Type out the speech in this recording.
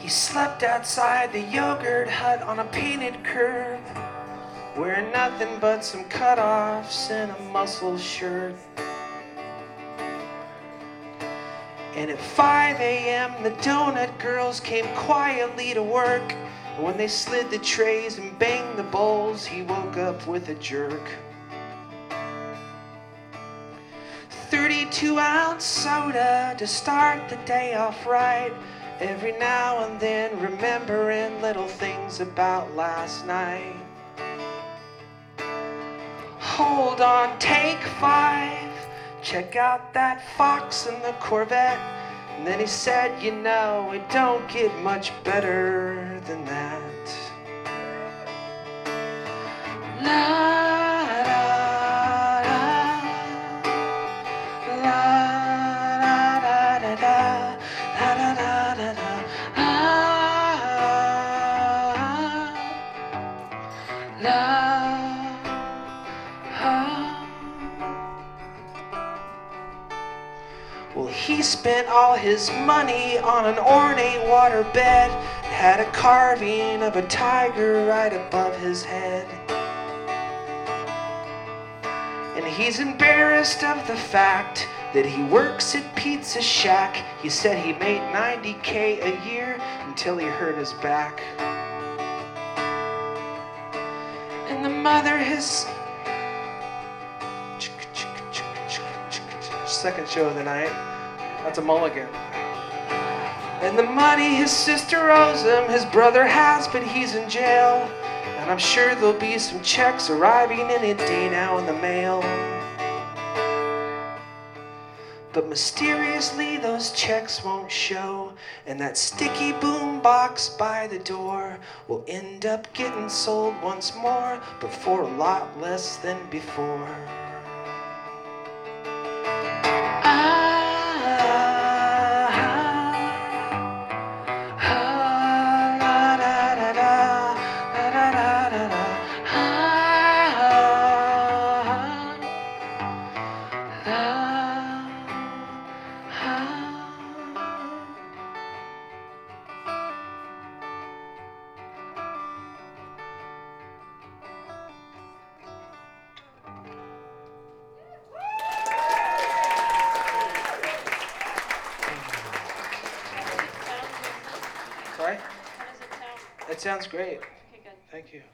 He slept outside the yogurt hut on a painted curb, wearing nothing but some cutoffs and a muscle shirt. And at 5 a.m. the donut girls came quietly to work. And when they slid the trays and banged the bowls, he woke up with a jerk. 32-ounce soda to start the day off right. Every now and then remembering little things about last night. Hold on, take 5. Check out that Fox and the Corvette. And then he said, you know, it don't get much better than that. La da da, la da da da, la da da da da, Well, he spent all his money on an ornate water bed, had a carving of a tiger right above his head. And he's embarrassed of the fact that he works at Pizza Shack. He said he made $90K a year until he hurt his back. And the mother has... Second show of the night. That's a mulligan. And the money his sister owes him, his brother has, but he's in jail. And I'm sure there'll be some checks arriving any day now in the mail. But mysteriously those checks won't show, and that sticky boom box by the door will end up getting sold once more, but for a lot less than before. Sorry? How does it sound? It sounds great. Okay, good. Thank you.